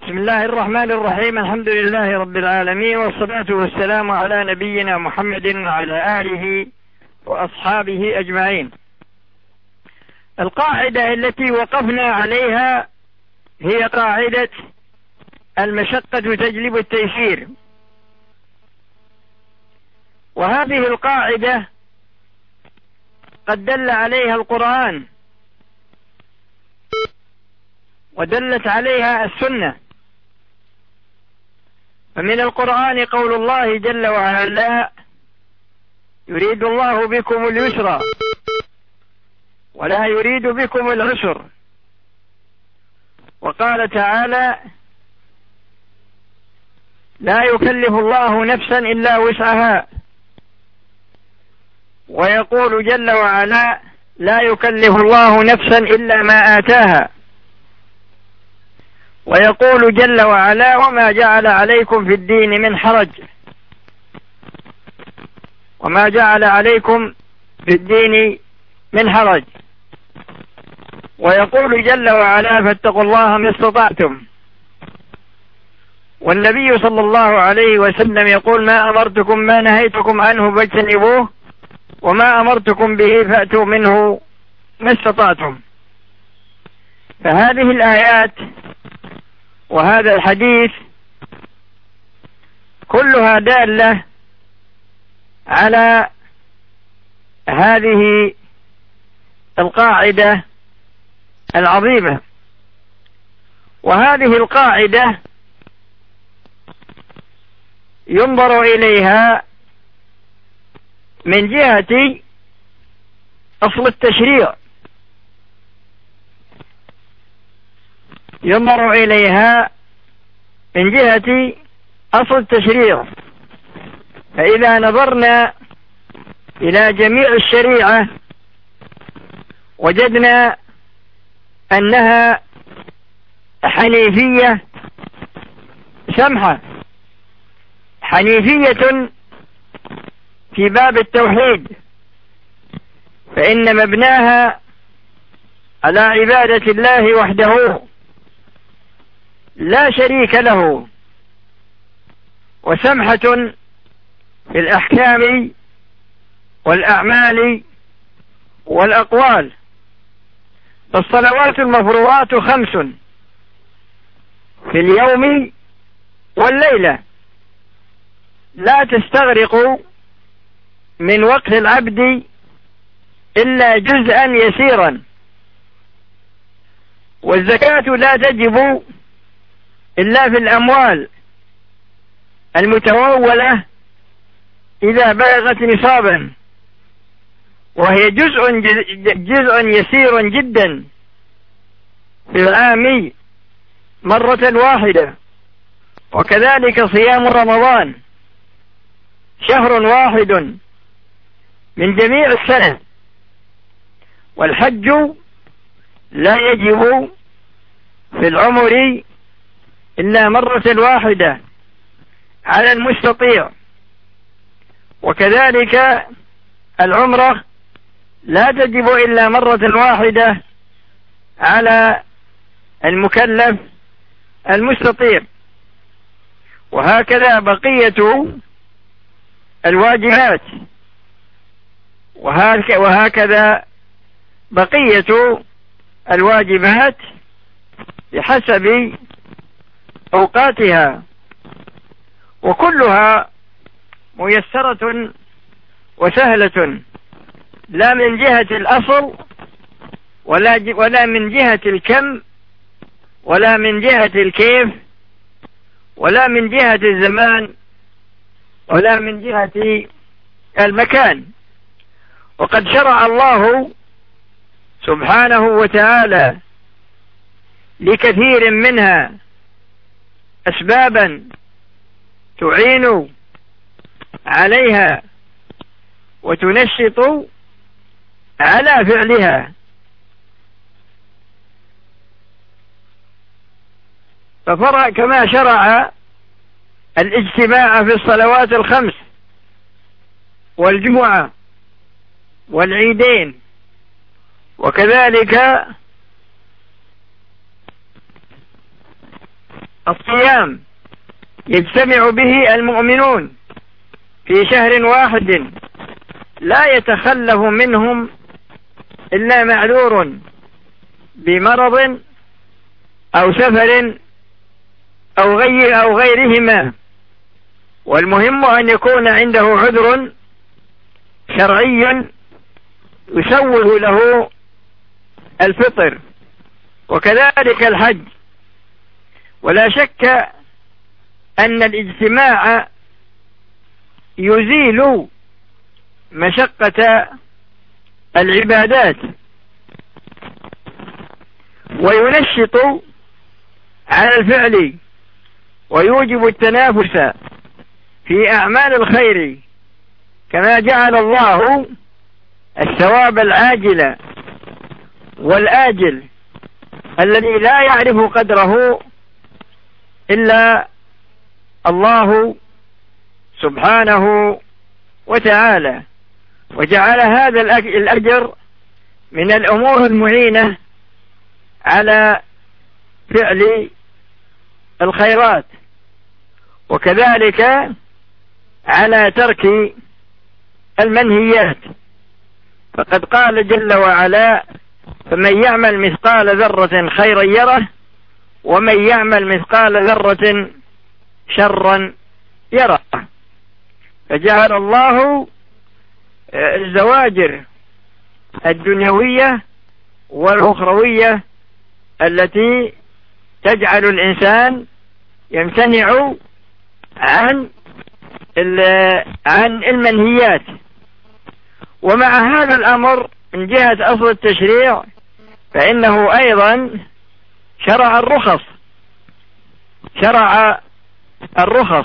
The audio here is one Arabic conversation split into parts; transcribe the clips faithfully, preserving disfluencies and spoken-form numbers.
بسم الله الرحمن الرحيم. الحمد لله رب العالمين، والصلاة والسلام على نبينا محمد وعلى آله وأصحابه أجمعين. القاعدة التي وقفنا عليها هي قاعدة المشقة تجلب التيسير، وهذه القاعدة قد دل عليها القرآن ودلت عليها السنة. فمن القرآن قول الله جل وعلا: يريد الله بكم اليسر ولا يريد بكم العسر. وقال تعالى: لا يكلف الله نفسا إلا وسعها. ويقول جل وعلا: لا يكلف الله نفسا إلا ما آتاها. ويقول جل وعلا: وما جعل عليكم في الدين من حرج. وما جعل عليكم في الدين من حرج. ويقول جل وعلا: فاتقوا الله ما استطعتم. والنبي صلى الله عليه وسلم يقول: ما أمرتكم ما نهيتكم عنه فاجتنبوه، وما أمرتكم به فأتوا منه ما استطعتم. فهذه الآيات وهذا الحديث كلها دالة على هذه القاعدة العظيمة. وهذه القاعدة ينظر إليها من جهة أصل التشريع، ينظر إليها من جهة أصل التشريع. فإذا نظرنا إلى جميع الشريعة وجدنا أنها حنيفية سمحة، حنيفية في باب التوحيد، فإن مبناها على عبادة الله وحده لا شريك له، وسمحة في الأحكام والأعمال والأقوال. فالصلوات المفروضات خمس في اليوم والليلة لا تستغرق من وقت العبد إلا جزءا يسيرا. والزكاة لا تجب إلا في الأموال المتمولة إذا بلغت نصابا، وهي جزء جزء يسير جدا في العام مرة واحدة. وكذلك صيام رمضان شهر واحد من جميع السنة. والحج لا يجب في العمر إلا مرة واحدة على المستطيع. وكذلك العمرة لا تجب إلا مرة واحدة على المكلف المستطيع. وهكذا بقية الواجبات، وهكذا بقية الواجبات بحسب أوقاتها، وكلها ميسرة وسهلة، لا من جهة الأصل ولا ولا من جهة الكم ولا من جهة الكيف ولا من جهة الزمان ولا من جهة المكان. وقد شرع الله سبحانه وتعالى لكثير منها أسبابا تعين عليها وتنشط على فعلها. ففرع كما شرع الاجتماع في الصلوات الخمس والجمعة والعيدين، وكذلك الصيام يجتمع به المؤمنون في شهر واحد لا يتخلف منهم إلا معذور بمرض أو سفر أو غير أو غيرهما، والمهم أن يكون عنده عذر شرعي يسوغ له الفطر، وكذلك الحج. ولا شك أن الاجتماع يزيل مشقة العبادات وينشط على الفعل ويوجب التنافس في أعمال الخير، كما جعل الله الثواب العاجل والآجل الذي لا يعرف قدره إلا الله سبحانه وتعالى، وجعل هذا الأجر من الأمور المعينة على فعل الخيرات، وكذلك على ترك المنهيات. فقد قال جل وعلا: فمن يعمل مثقال ذرة خيرا يره ومن يعمل مثقال ذرة شرا يره. فجعل الله الزواجر الدنيوية والأخروية التي تجعل الإنسان يمتنع عن عن المنهيات. ومع هذا الأمر من جهة أصل التشريع فإنه أيضا شرع الرخص شرع الرخص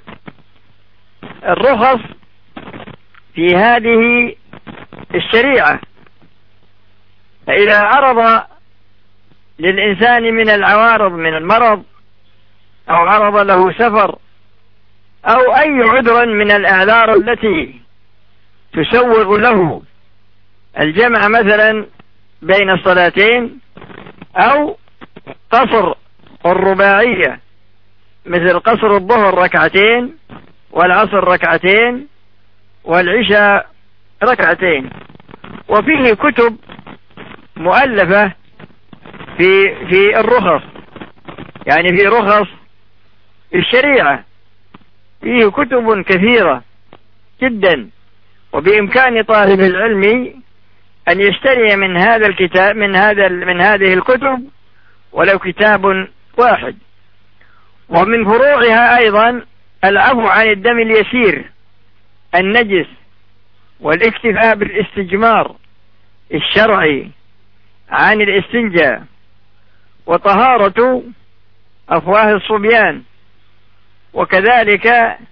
الرخص في هذه الشريعة. فإذا عرض للإنسان من العوارض من المرض أو عرض له سفر أو أي عذر من الأعذار التي تسوغ له الجمع مثلا بين الصلاتين أو قصر الرباعية، مثل قصر الظهر ركعتين والعصر ركعتين والعشاء ركعتين. وفيه كتب مؤلفة في في الرخص، يعني في رخص الشريعة فيه كتب كثيرة جدا، وبإمكان طالب العلم أن يشتري من هذا الكتاب من هذا من هذه الكتب ولو كتاب واحد. ومن فروعها أيضا العفو عن الدم اليسير النجس، والاكتفاء بالاستجمار الشرعي عن الاستنجاء، وطهارة أفواه الصبيان، وكذلك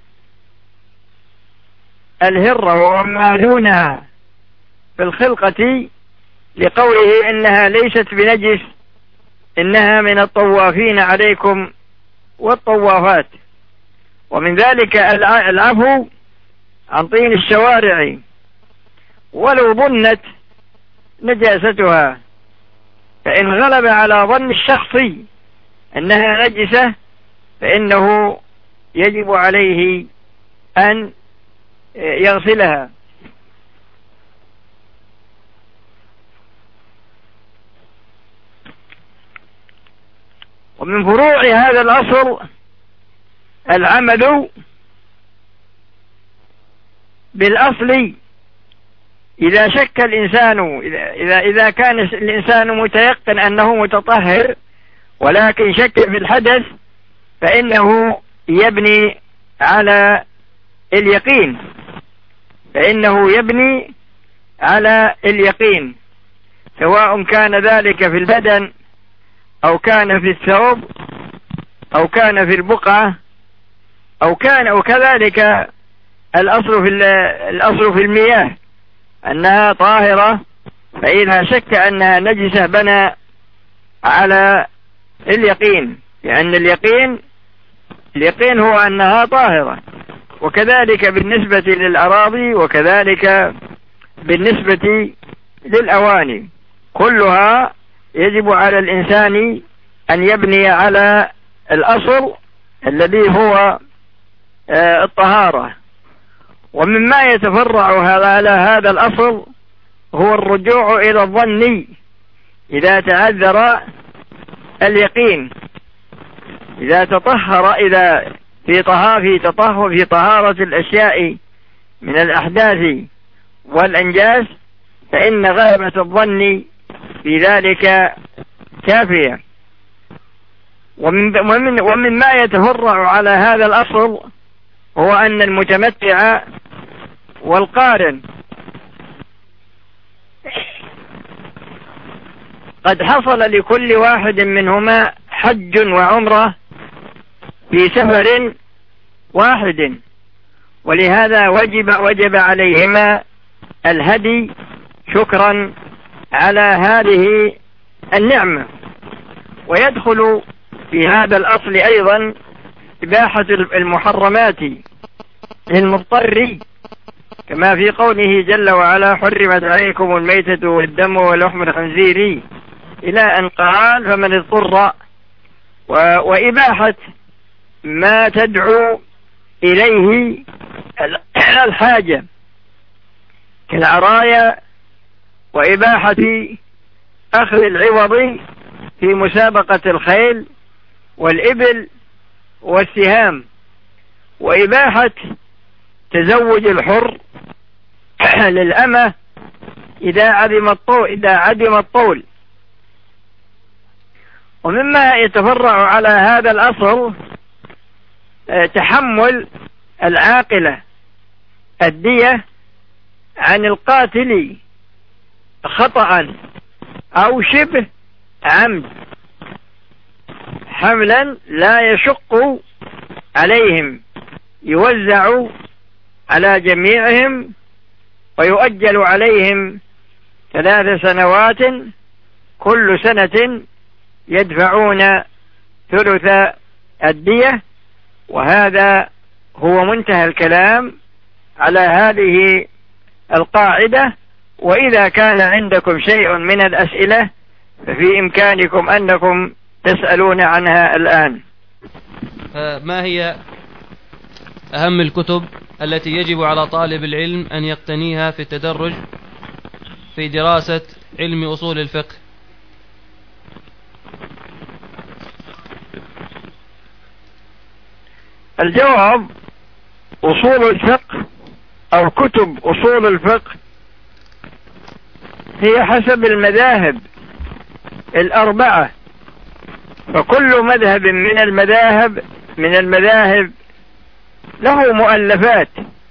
الهرة وما دونها في الخلقة، لقوله إنها ليست بنجس إنها من الطوافين عليكم والطوافات. ومن ذلك العفو عن طين الشوارع ولو ظنت نجاستها، فإن غلب على ظن الشخص أنها نجسة فإنه يجب عليه أن يغسلها. ومن فروع هذا الأصل العمل بالأصل. إذا شك الإنسان إذا إذا كان الإنسان متيقن أنه متطهر ولكن شك في الحدث فإنه يبني على اليقين فإنه يبني على اليقين سواء كان ذلك في البدن أو كان في الثوب أو كان في البقعة أو كان وكذلك الأصل في الأصل في المياه أنها طاهرة، فإذا شك أنها نجسة بنى على اليقين، لأن اليقين اليقين هو أنها طاهرة. وكذلك بالنسبة للأراضي وكذلك بالنسبة للأواني، كلها يجب على الإنسان أن يبني على الأصل الذي هو الطهارة. ومما يتفرع على هذا الأصل هو الرجوع إلى الظن إذا تعذر اليقين، إذا تطهر إذا في طهارة في تطهر في طهارة الأشياء من الأحداث والأنجاس، فإن غلبة الظن في ذلك كافية. ومن ومن ومما يتفرع على هذا الأصل هو أن المتمتع والقارن قد حصل لكل واحد منهما حج وعمرة في سفر واحد، ولهذا وجب وجب عليهما الهدي شكرا على هذه النعمة. ويدخل في هذا الأصل أيضا إباحة المحرمات للمضطر، كما في قوله جل وعلا: حرمت عليكم الميتة والدم ولحم الخنزير، إلى أن قال: فمن اضطر. وإباحة ما تدعو إليه الحاجة كالعرايا، وإباحة أخذ العوض في مسابقة الخيل والإبل والسهام، وإباحة تزوج الحر للأمة إذا عدم الطول إذا عدم الطول. ومما يتفرع على هذا الأصل تحمل العاقلة الدية عن القاتل خطأ أو شبه عمد، حملا لا يشق عليهم، يوزع على جميعهم ويؤجل عليهم ثلاث سنوات، كل سنة يدفعون ثلث الدية. وهذا هو منتهى الكلام على هذه القاعدة. وإذا كان عندكم شيء من الأسئلة ففي إمكانكم أنكم تسألون عنها الآن. ما هي أهم الكتب التي يجب على طالب العلم أن يقتنيها في التدرج في دراسة علم أصول الفقه؟ الجواب: أصول الفقه أو كتب أصول الفقه هي حسب المذاهب الأربعة، فكل مذهب من المذاهب من المذاهب له مؤلفات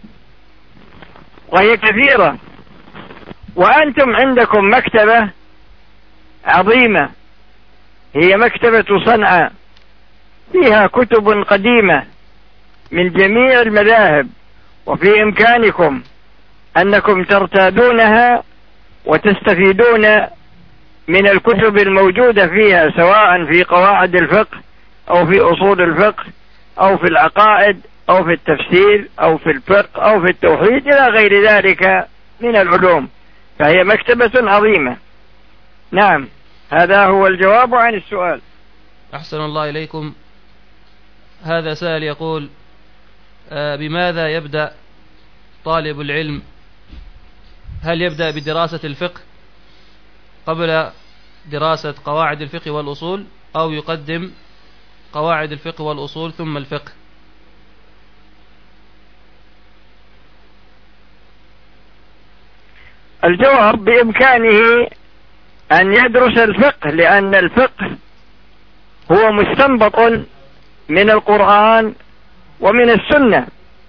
وهي كثيرة. وأنتم عندكم مكتبة عظيمة هي مكتبة صنعاء، فيها كتب قديمة من جميع المذاهب، وفي إمكانكم أنكم ترتادونها وتستفيدون من الكتب الموجودة فيها، سواء في قواعد الفقه أو في أصول الفقه أو في العقائد أو في التفسير أو في الفقه أو في التوحيد إلى غير ذلك من العلوم، فهي مكتبة عظيمة. نعم، هذا هو الجواب عن السؤال. أحسن الله إليكم. هذا سائل يقول: آه بماذا يبدأ طالب العلم؟ هل يبدأ بدراسة الفقه قبل دراسة قواعد الفقه والأصول، أو يقدم قواعد الفقه والأصول ثم الفقه؟ الجواب: بإمكانه أن يدرس الفقه، لأن الفقه هو مستنبط من القرآن ومن السنة،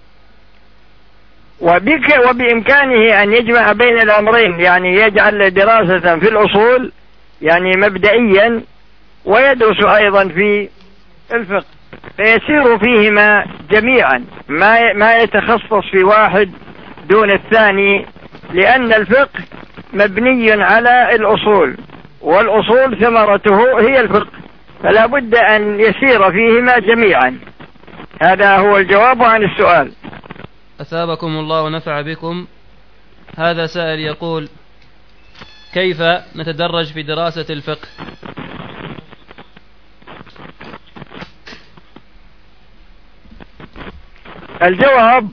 وبك وبإمكانه أن يجمع بين الأمرين، يعني يجعل دراسة في الأصول يعني مبدئيا، ويدرس أيضا في الفقه، فيسير فيهما جميعا، ما ما يتخصص في واحد دون الثاني، لأن الفقه مبني على الأصول، والأصول ثمرته هي الفقه، فلا بد أن يسير فيهما جميعا. هذا هو الجواب عن السؤال. أثابكم الله ونفع بكم. هذا سائل يقول: كيف نتدرج في دراسة الفقه؟ الجواب: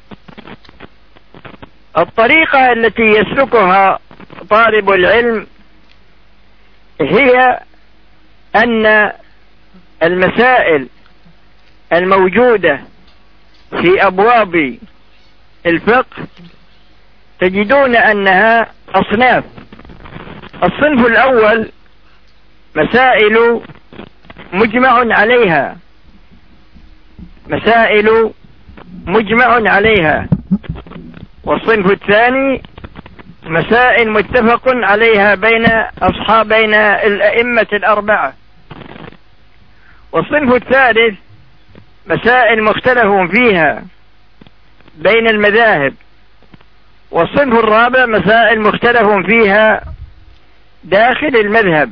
الطريقة التي يسلكها طالب العلم هي أن المسائل الموجودة في أبواب الفقه تجدون أنها أصناف. الصنف الأول مسائل مجمع عليها، مسائل مجمع عليها. والصنف الثاني مسائل متفق عليها بين أصحاب بين الأئمة الأربعة. والصنف الثالث مسائل مختلف فيها بين المذاهب. والصنف الرابع مسائل مختلف فيها داخل المذهب.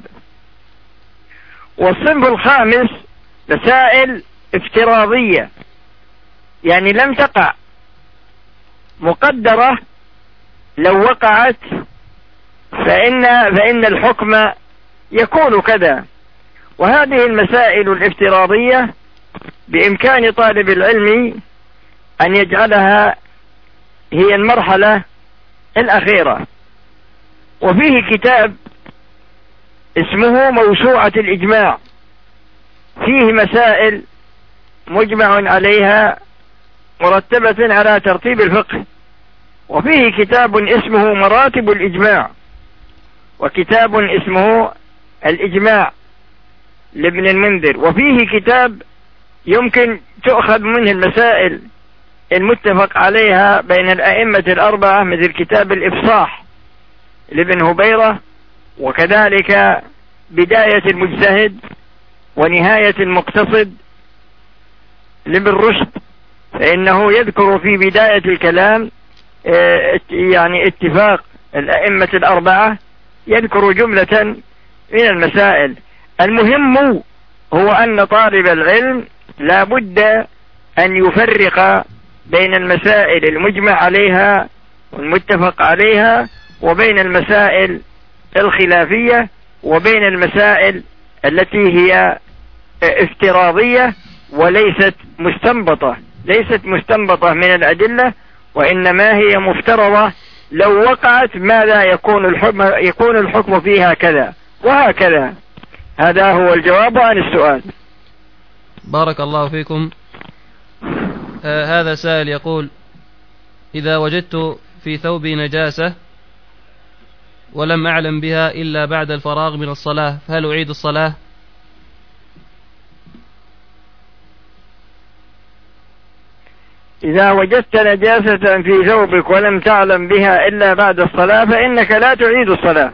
والصنف الخامس مسائل افتراضية، يعني لم تقع، مقدرة لو وقعت فإن, فإن الحكم يكون كذا. وهذه المسائل الافتراضية بإمكان طالب العلم أن يجعلها هي المرحلة الأخيرة. وفيه كتاب اسمه موسوعة الإجماع، فيه مسائل مجمع عليها مرتبة على ترتيب الفقه. وفيه كتاب اسمه مراتب الإجماع، وكتاب اسمه الإجماع لابن المنذر. وفيه كتاب يمكن تؤخذ منه المسائل المتفق عليها بين الأئمة الأربعة، مثل كتاب الإفصاح لابن هبيرة، وكذلك بداية المجتهد ونهاية المقتصد لابن رشد، فإنه يذكر في بداية الكلام يعني اتفاق الأئمة الأربعة، يذكر جملة من المسائل. المهم هو أن طالب العلم لا بد أن يفرق بين المسائل المجمع عليها والمتفق عليها، وبين المسائل الخلافية، وبين المسائل التي هي افتراضية وليست مستنبطة، ليست مستنبطة من الأدلة، وإنما هي مفترضة لو وقعت ماذا يكون الحكم، يكون الحكم فيها كذا وهكذا. هذا هو الجواب عن السؤال. بارك الله فيكم. آه هذا سائل يقول: إذا وجدت في ثوبي نجاسة ولم أعلم بها إلا بعد الفراغ من الصلاة، فهل أعيد الصلاة؟ إذا وجدت نجاسة في ثوبك ولم تعلم بها إلا بعد الصلاة فإنك لا تعيد الصلاة.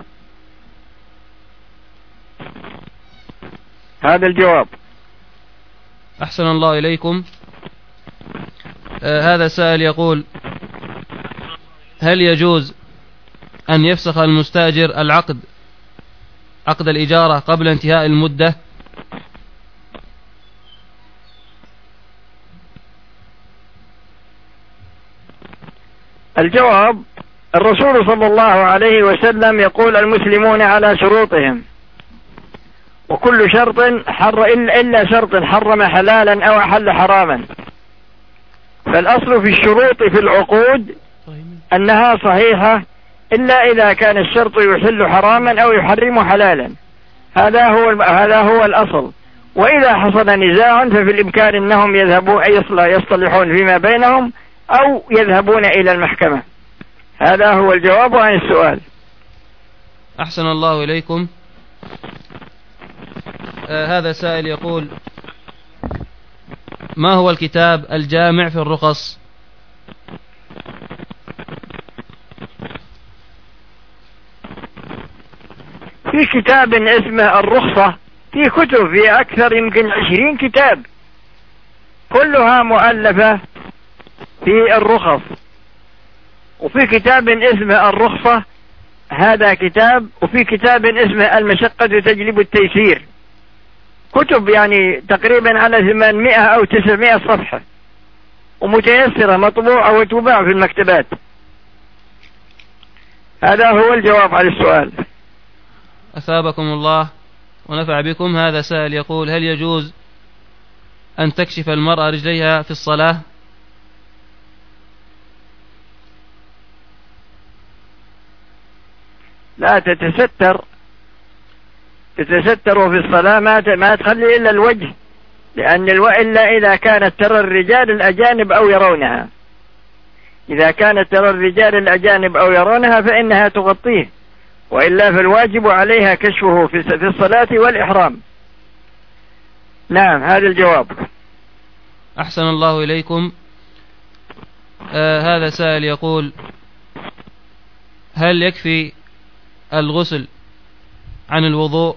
هذا الجواب. أحسن الله إليكم. آه هذا سائل يقول: هل يجوز أن يفسخ المستأجر العقد عقد الإجارة قبل انتهاء المدة؟ الجواب: الرسول صلى الله عليه وسلم يقول: المسلمون على شروطهم، وكل شرط حر إلا شرط حرم حلالا أو أحل حراما. فالأصل في الشروط في العقود أنها صحيحة إلا إذا كان الشرط يحل حراما أو يحرم حلالا. هذا هو هذا هو الأصل. وإذا حصل نزاع ففي الإمكان أنهم يذهبون يصطلحون فيما بينهم أو يذهبون إلى المحكمة. هذا هو الجواب عن السؤال. أحسن الله إليكم. آه هذا سائل يقول: ما هو الكتاب الجامع في الرخص؟ في كتاب اسمه الرخصة، في كتب، في أكثر يمكن عشرين كتاب كلها مؤلفة في الرخص. وفي كتاب اسمه الرخصة، هذا كتاب. وفي كتاب اسمه المشقة تجلب التيسير، كتب يعني تقريبا على ثمانمائة أو تسعمائة صفحة، ومتيسرة مطبوعة وتباع في المكتبات. هذا هو الجواب على السؤال. أثابكم الله ونفع بكم. هذا سائل يقول: هل يجوز أن تكشف المرأة رجليها في الصلاة؟ لا تتستر تتستر في الصلاة، ما ما تخلي إلا الوجه، لأن الو... إلا إذا كانت ترى الرجال الأجانب أو يرونها، إذا كانت ترى الرجال الأجانب أو يرونها فإنها تغطيه، وإلا فالواجب عليها كشفه في الصلاة والإحرام. نعم، هذا الجواب. أحسن الله إليكم. آه هذا سائل يقول: هل يكفي الغسل عن الوضوء؟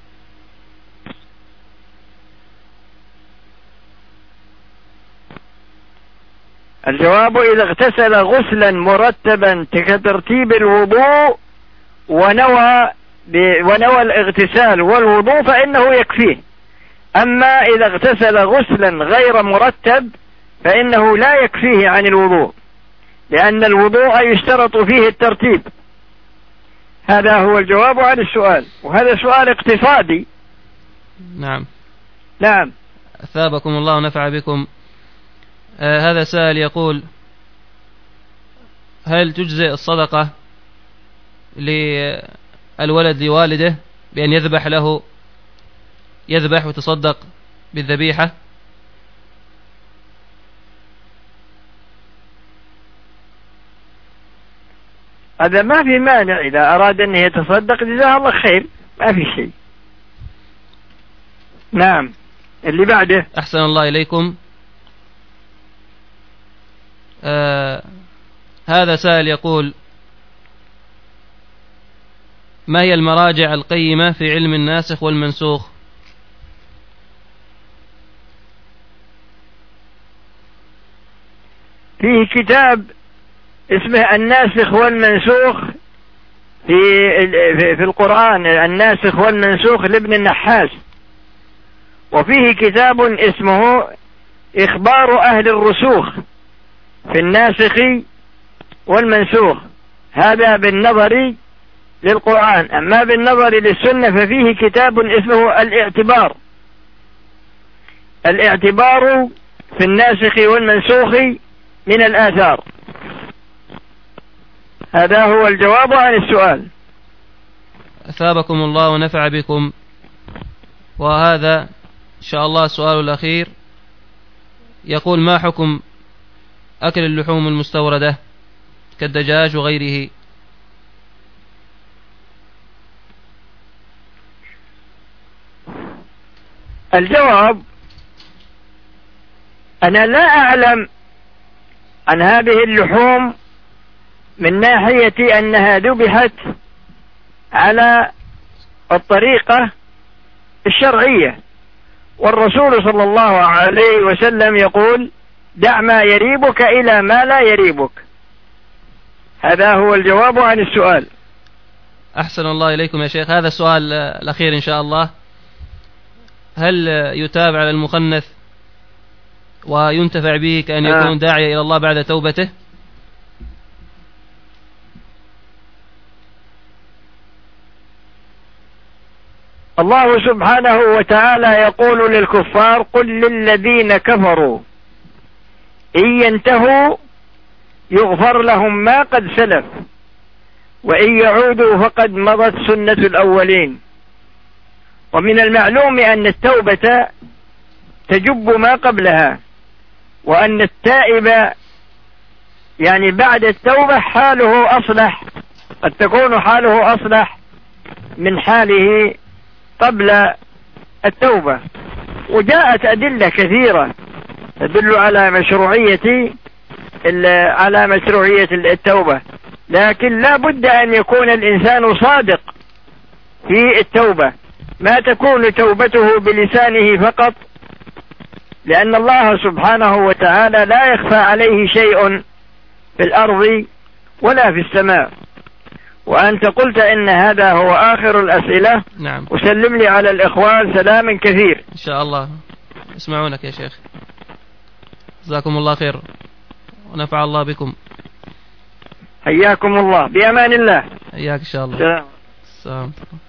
الجواب: إذا اغتسل غسلا مرتبا كترتيب الوضوء ونوى ونوى الاغتسال والوضوء فإنه يكفيه. أما إذا اغتسل غسلا غير مرتب فإنه لا يكفيه عن الوضوء، لأن الوضوء يشترط فيه الترتيب. هذا هو الجواب عن السؤال، وهذا سؤال اقتصادي. نعم نعم. أثابكم الله ونفع بكم. آه هذا سائل يقول: هل تجزئ الصدقة للولد لوالده بأن يذبح له يذبح وتصدق بالذبيحة؟ هذا ما في مانع، إذا أراد أن يتصدق جزاه الله خير، ما في شيء. نعم. اللي بعده. أحسن الله إليكم. آه هذا سائل يقول: ما هي المراجع القيمة في علم الناسخ والمنسوخ؟ فيه كتاب اسمه الناسخ والمنسوخ في في القرآن، الناسخ والمنسوخ لابن النحاس، وفيه كتاب اسمه إخبار أهل الرسوخ في الناسخ والمنسوخ. هذا بالنظر للقرآن. أما بالنظر للسنة ففيه كتاب اسمه الاعتبار الاعتبار في الناسخ والمنسوخ من الآثار. هذا هو الجواب عن السؤال. أثابكم الله ونفع بكم. وهذا إن شاء الله السؤال الأخير يقول: ما حكم أكل اللحوم المستوردة كالدجاج وغيره؟ الجواب: أنا لا أعلم عن هذه اللحوم من ناحية أنها ذبحت على الطريقة الشرعية، والرسول صلى الله عليه وسلم يقول: دع ما يريبك إلى ما لا يريبك. هذا هو الجواب عن السؤال. أحسن الله إليكم يا شيخ. هذا السؤال الأخير إن شاء الله: هل يتابع على المخنث وينتفع به كأن يكون آه. داعية إلى الله بعد توبته؟ الله سبحانه وتعالى يقول للكفار: قل للذين كفروا إن ينتهوا يغفر لهم ما قد سلف وإن يعودوا فقد مضت سنة الأولين. ومن المعلوم أن التوبة تجب ما قبلها، وأن التائب يعني بعد التوبة حاله أصلح، قد تكون حاله أصلح من حاله قبل التوبة. وجاءت أدلة كثيرة تدل على مشروعية على مشروعية التوبة، لكن لا بد أن يكون الإنسان صادق في التوبة، ما تكون توبته بلسانه فقط، لأن الله سبحانه وتعالى لا يخفى عليه شيء في الأرض ولا في السماء. وأنت قلت إن هذا هو آخر الأسئلة. نعم. وسلم لي على الإخوان سلام كثير. إن شاء الله يسمعونك يا شيخ. جزاكم الله خير ونفع الله بكم. حياكم الله، بأمان الله. حياك إن شاء الله. سلام. السلام.